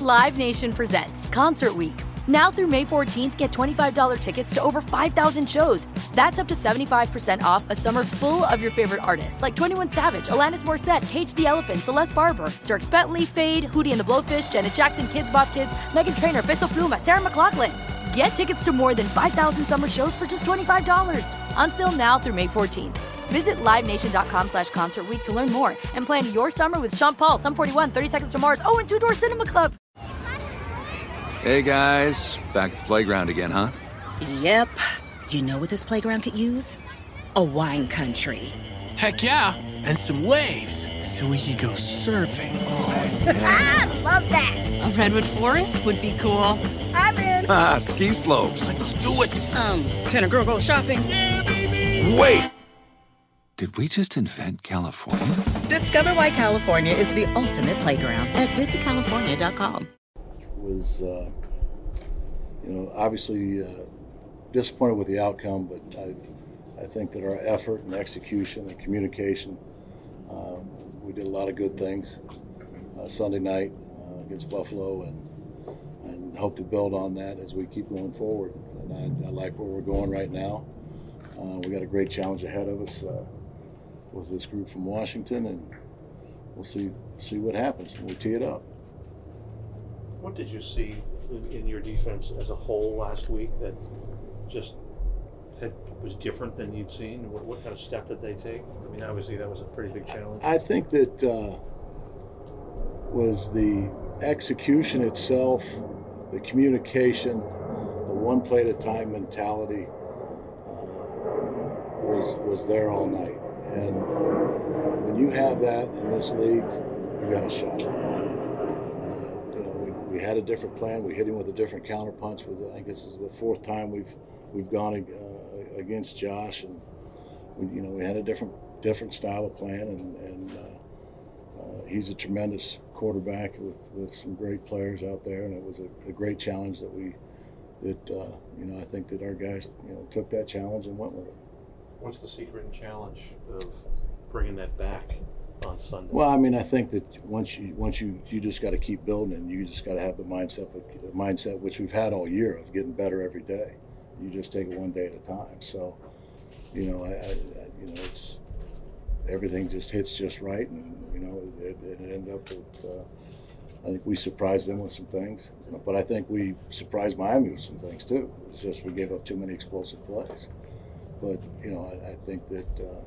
Live Nation presents Concert Week. Now through May 14th, get $25 tickets to over 5,000 shows. That's up to 75% off a summer full of your favorite artists like 21 Savage, Alanis Morissette, Cage the Elephant, Celeste Barber, Dierks Bentley, Fade, Hootie and the Blowfish, Janet Jackson, Kids Bop Kids, Meghan Trainor, Peso Pluma, Sarah McLachlan. Get tickets to more than 5,000 summer shows for just $25. Until now through May 14th. Visit LiveNation.com/Concert Week to learn more and plan your summer with Sean Paul, Sum 41, 30 Seconds to Mars, and Two Door Cinema Club. Hey guys, back at the playground again, huh? Yep. You know what this playground could use? A wine country. Heck yeah, and some waves so we could go surfing. Oh, yeah. Ah, love that. A redwood forest would be cool. I'm in. Ah, ski slopes. Let's do it. Can a girl go shopping? Yeah, baby. Wait! Did we just invent California? Discover why California is the ultimate playground at visitcalifornia.com. Was, obviously disappointed with the outcome, but I think that our effort and execution and communication, we did a lot of good things Sunday night against Buffalo, and hope to build on that as we keep going forward. And I like where we're going right now. We got a great challenge ahead of us with this group from Washington, and we'll see what happens when we tee it up. What did you see in your defense as a whole last week that just was different than you'd seen? What kind of step did they take? I mean, obviously that was a pretty big challenge. I think that was the execution itself, the communication, the one play at a time mentality was there all night. And when you have that in this league, you got a shot. We had a different plan. We hit him with a different counterpunch. I think this is the fourth time we've gone against Josh, and we had a different style of plan, and he's a tremendous quarterback with some great players out there, and it was a great challenge that I think that our guys took that challenge and went with it. What's the secret and challenge of bringing that back on Sunday? Well, I mean, I think that once you just got to keep building, and you just got to have the mindset which we've had all year of getting better every day. You just take it one day at a time. So, it's everything just hits just right, and it ended up with. I think we surprised them with some things, but I think we surprised Miami with some things too. It's just we gave up too many explosive plays. But I think that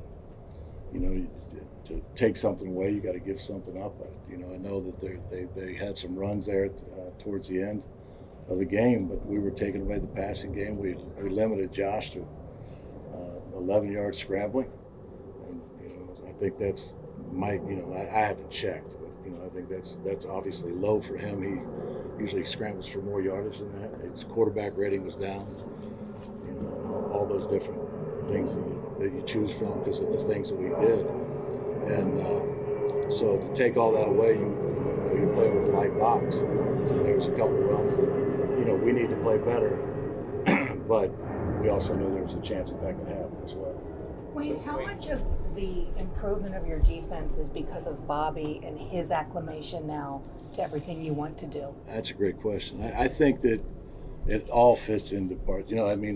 to take something away, you got to give something up. I know that they had some runs there towards the end of the game, but we were taking away the passing game. We limited Josh to 11 yards scrambling, and I think that's I haven't checked, but I think that's obviously low for him. He usually scrambles for more yardage than that. His quarterback rating was down. All those different things that you choose from because of the things that we did, and so to take all that away, you're playing with a light box. So there was a couple of runs that we need to play better, but we also knew there was a chance that could happen as well. Wayne, how much of the improvement of your defense is because of Bobby and his acclimation now to everything you want to do? That's a great question. I think that it all fits into parts.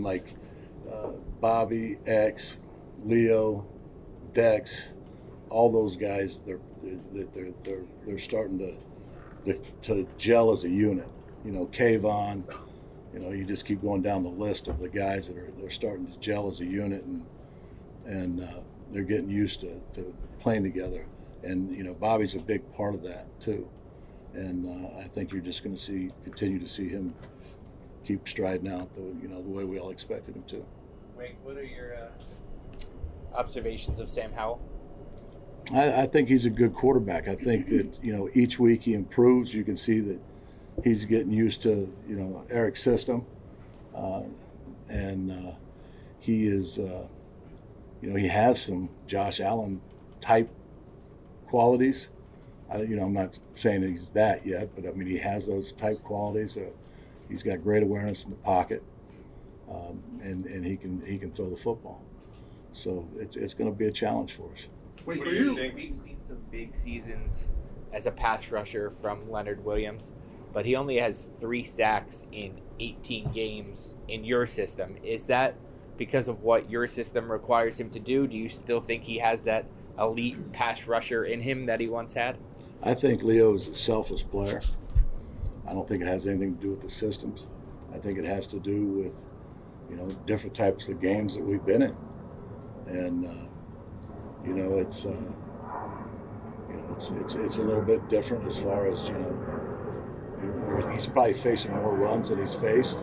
Bobby, X, Leo, Dex, all those guys, they're starting to gel as a unit. Kayvon, you just keep going down the list of the guys that they're starting to gel as a unit, and they're getting used to playing together. And Bobby's a big part of that too. And I think you're just going to continue to see him keep striding out the way we all expected him to. Wait, what are your observations of Sam Howell? I think he's a good quarterback. I think that each week he improves. You can see that he's getting used to Eric's system, and he is he has some Josh Allen type qualities. I'm not saying that he's that yet, but I mean he has those type qualities. He's got great awareness in the pocket. And he can throw the football, so it's going to be a challenge for us. What do you think? We've seen some big seasons as a pass rusher from Leonard Williams. but he only has 3 sacks in 18 games in your system. Is that because of what your system requires him to do? Do you still think he has that elite pass rusher in him that he once had? I think Leo is a selfless player. I don't think it has anything to do with the systems. I think it has to do with, different types of games that we've been in. And, it's a little bit different as far as, he's probably facing more runs than he's faced.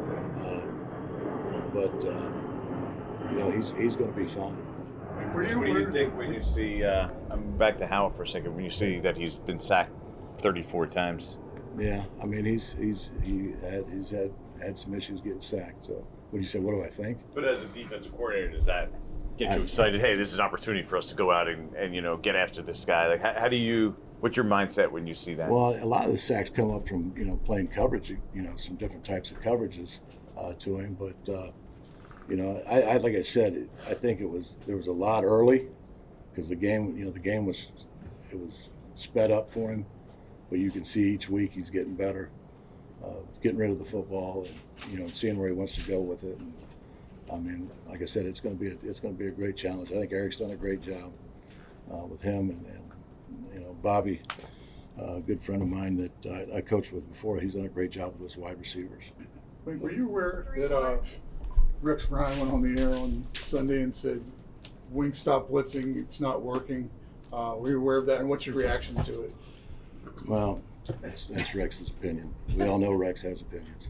But he's going to be fine. What do you think when you see, I'm back to Howell for a second, when you see that he's been sacked 34 times? Yeah, I mean, he's had some issues getting sacked. So what do you say, what do I think? But as a defensive coordinator, does that get you excited? Hey, this is an opportunity for us to go out and get after this guy. Like, what's your mindset when you see that? Well, a lot of the sacks come up from, playing coverage, some different types of coverages to him. But, I like I said, I think there was a lot early because the game was sped up for him. But you can see each week he's getting better, getting rid of the football, and seeing where he wants to go with it. And, I mean, like I said, it's going to be a great challenge. I think Eric's done a great job with him, and Bobby, a good friend of mine that I coached with before. He's done a great job with his wide receivers. Were you aware that Rex Ryan went on the air on Sunday and said, "Wing stop blitzing, it's not working"? Were you aware of that, and what's your reaction to it? Well, that's Rex's opinion. We all know Rex has opinions.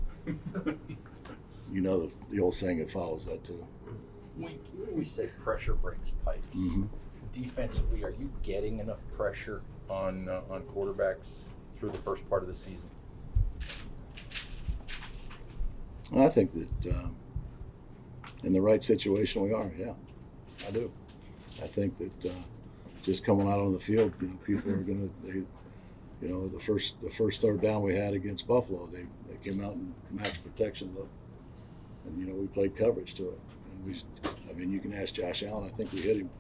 The old saying that follows that too. When we say pressure breaks pipes, defensively, are you getting enough pressure on quarterbacks through the first part of the season? I think that in the right situation we are. Yeah, I do. I think that just coming out on the field, people are going to. The first third down we had against Buffalo, they came out in max protection look, and we played coverage to it. And you can ask Josh Allen. I think we hit him.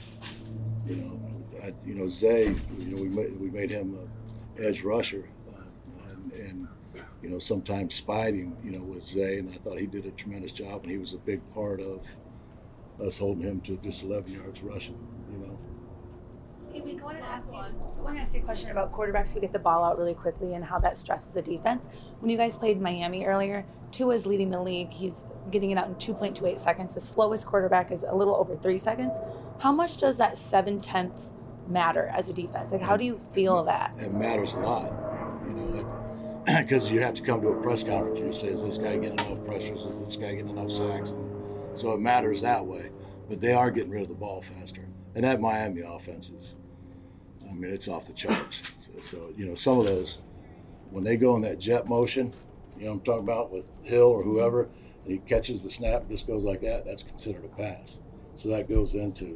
Zay. We made him an edge rusher, and sometimes spied him. With Zay, and I thought he did a tremendous job, and he was a big part of us holding him to just 11 yards rushing. Hey, I wanted to ask you a question about quarterbacks who get the ball out really quickly and how that stresses the defense. When you guys played Miami earlier, Tua's leading the league. He's getting it out in 2.28 seconds. The slowest quarterback is a little over 3 seconds. How much does that 7/10 matter as a defense? Like, how do you feel that? It matters a lot, because you have to come to a press conference and you say, is this guy getting enough pressures? Is this guy getting enough sacks? And so it matters that way. But they are getting rid of the ball faster. And that Miami offense is, it's off the charts. So some of those, when they go in that jet motion, I'm talking about with Hill or whoever, and he catches the snap and just goes like that, that's considered a pass. So that goes into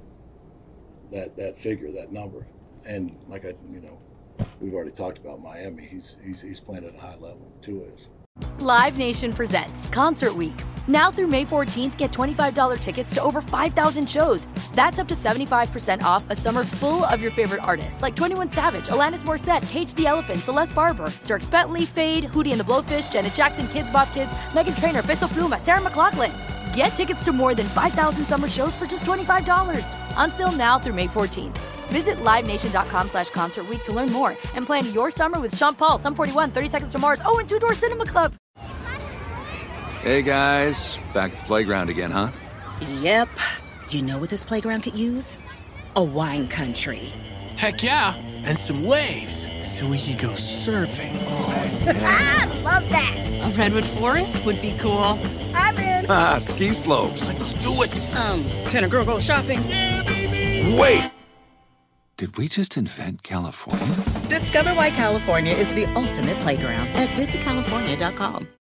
that figure, that number. And we've already talked about Miami. He's playing at a high level. Tua is. Live Nation presents Concert Week. Now through May 14th, get $25 tickets to over 5,000 shows. That's up to 75% off a summer full of your favorite artists like 21 Savage, Alanis Morissette, Cage the Elephant, Celeste Barber, Dierks Bentley, Fade, Hootie and the Blowfish, Janet Jackson, Kids Bop Kids, Meghan Trainor, Bissell Pluma, Sarah McLachlan. Get tickets to more than 5,000 summer shows for just $25. Until now through May 14th. Visit LiveNation.com/Concert Week to learn more and plan your summer with Sean Paul, Sum 41, 30 Seconds to Mars, and Two Door Cinema Club. Hey, guys. Back at the playground again, huh? Yep. You know what this playground could use? A wine country. Heck yeah, and some waves so we could go surfing. Oh, yeah. Love that. A redwood forest would be cool. I'm in. Ski slopes. Let's do it. Can a girl go shopping? Yeah, baby. Wait. Did we just invent California? Discover why California is the ultimate playground at visitcalifornia.com.